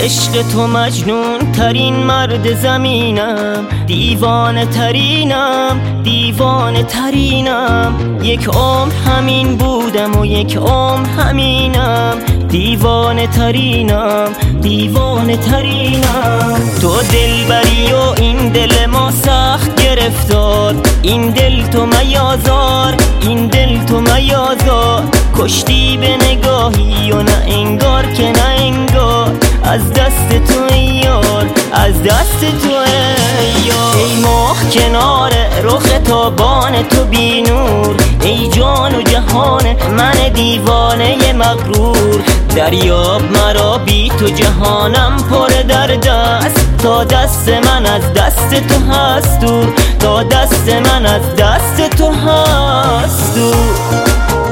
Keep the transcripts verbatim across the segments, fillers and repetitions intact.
عشق تو مجنون ترین مرد زمینم، دیوانه ترینم، دیوانه ترینم. یک عمر همین بودم و یک عمر همینم، دیوانه ترینم، دیوانه ترینم. تو دلبری و این دل ما سخت گرفتار، این دل تو میازار، این دل تو میازار. کشتی به نگاهی و نه انگار که نه انگار، از دست تو ای یار، از دست تو ای یار. ای ماه کنار رخ تابان تو بی نور، ای جان و جهان من دیوانه مغرور. دریاب مرا بی تو جهانم پر درد است، تا دست من از دست تو هست دور، تا دست من از دست تو هست دور.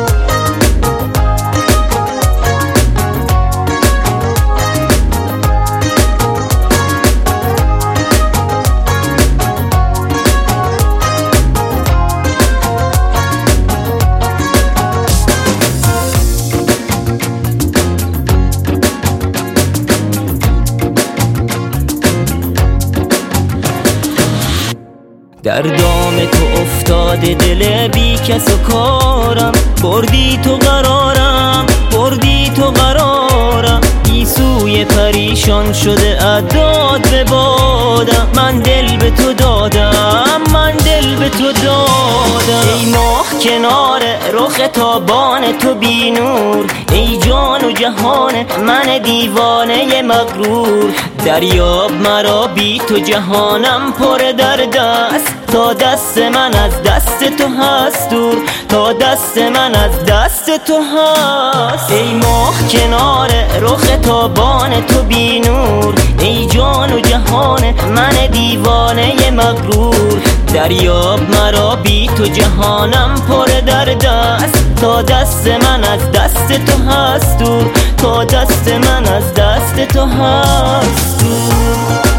در دام تو افتاده دل بی کس و کارم، بردی تو قرارم، بردی تو قرارم. گیسوی پریشان شده اعداد به بادم، من دل به تو دادم، من دل به تو دادم. ای ماه کنار رخ تابان تو بی نور، ای جان و جهان من دیوانه مغرور. دریاب مرا بی تو جهانم پر درد است، تا دست من از دست تو هست دور، تا دست من از دست تو هست. ای ماه کنار رخ تابان تو بی نور، ای جان و جهان من دیوانه مغرور. دریاب مرا بی تو جهانم پر درد است، تا دست من از دست تو هست دور، تا دست من از دست تو هست دور.